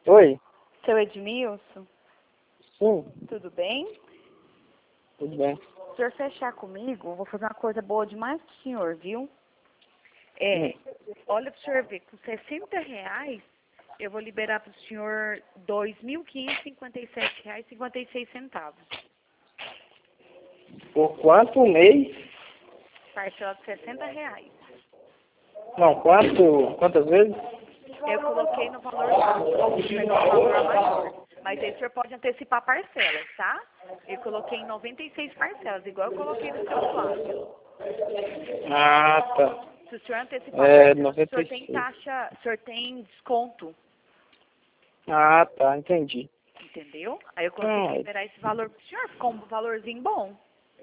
Oi? Seu Edmilson, Sim, tudo bem? tudo bem. Se o senhor fechar comigo, eu vou fazer uma coisa boa demais pro senhor, viu? Olha pro senhor ver, com R$ 60, eu vou liberar pro senhor R$ 2.557,56. Por quanto mês? Parcela de R$ 60. Não, quantas vezes? Eu coloquei no valor básico, que vai ser um valor maior. Mas aí o senhor pode antecipar parcelas, tá? Eu coloquei em 96 parcelas, igual eu coloquei no seu Flávio. Ah, tá. Se o senhor antecipar parcelas, o senhor tem 96. taxa, o senhor tem desconto, Ah, tá, entendi. entendeu? Aí eu consegui Ah, liberar esse valor pro senhor, ficou um valorzinho bom.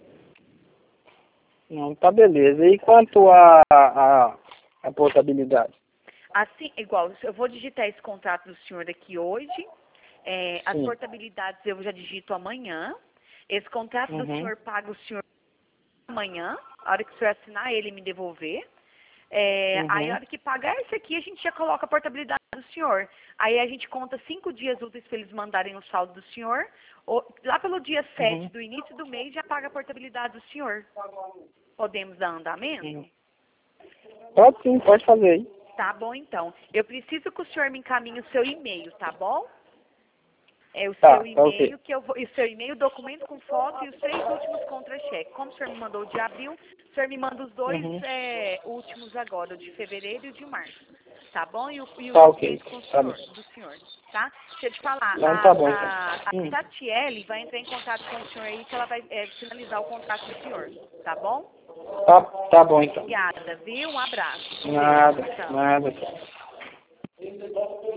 não, tá beleza. E quanto a portabilidade? Assim, igual, eu vou digitar esse contrato do senhor aqui hoje. As Sim. portabilidades eu já digito amanhã. Esse contrato do Uhum. senhor paga o senhor amanhã, a hora que o senhor assinar ele e me devolver. Aí a Uhum. hora que pagar esse aqui, a gente já coloca a portabilidade do senhor. Aí a gente conta 5 dias úteis para eles mandarem o saldo do senhor. Lá pelo dia 7 Uhum. do início do mês já paga a portabilidade do senhor. Podemos dar andamento? Uhum. Pode sim, pode fazer aí. Tá bom, então. Eu preciso que o senhor me encaminhe o seu e-mail, tá bom? É o Tá, seu tá ok. e-mail, o seu e-mail, documento com foto e os 3 últimos contra-cheques. Como o senhor me mandou o de abril, o senhor me manda os dois Uhum. últimos agora, o de fevereiro e o de março. Tá bom? E o Tá ok. documento com o Tá bom. senhor, do senhor, tá? Deixa eu te falar, Então tá bom, então. a Tatiele vai entrar em contato com o senhor aí, que ela vai finalizar o contrato do senhor, tá bom? Tá, tá bom, então. Obrigada, viu? Um abraço. Com Deus. Nada, Tchau. nada.